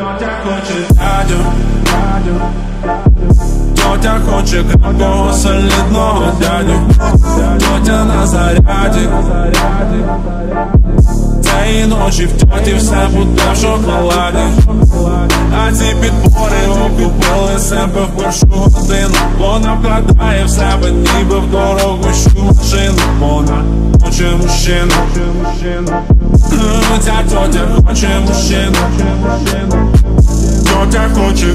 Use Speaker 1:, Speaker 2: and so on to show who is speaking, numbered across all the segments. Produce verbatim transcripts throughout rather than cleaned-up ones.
Speaker 1: Тьотя хоче дядю, тьотя хоче крепкого солідного дядю, тьотя на заряді. Цієї ночі в тьоті все буде в шоколаді. А ці підбори окупили себе в першу годину. Вона вкладає в себе ніби в дорогущу машину. Вона хоче мужчину. Ця тьотя хоче мужчину. Тьотя хоче.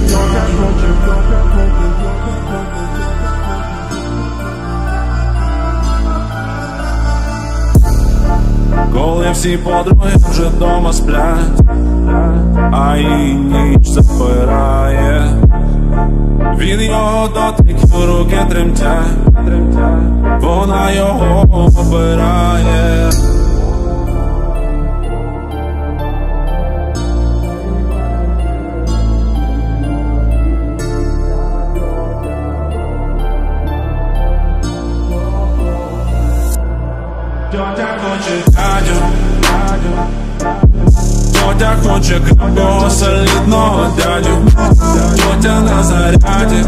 Speaker 1: Коли всі подруги вже дома сплять, а її ніч запирає, від його дотиків руки тремтять, вона його обирає. Тьотя хоче дядю, тьотя хоче крепкого солідного дядю, тьотя на заряді.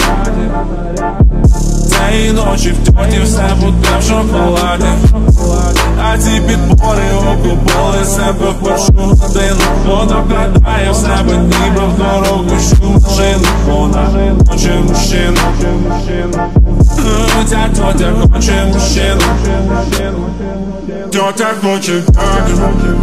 Speaker 1: Цієї ночі в тьоті все буде в шоколаді. А ці підбори окупили себе в першу годину. Вона вкладає в себе ніби в дорогущу машину. Вона хоче мужчину. Ця тьотя хоче мужчину. Тьотя хоче дядю.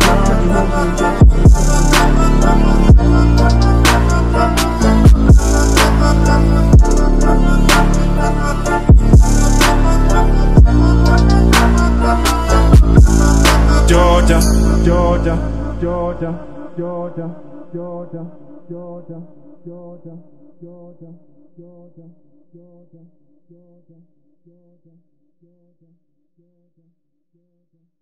Speaker 1: Тьотя, тьотя, тьотя, тьотя, тьотя, тьотя, тьотя, тьотя, тьотя, тьотя, тьотя, тьотя, тьотя, тьотя, тьотя.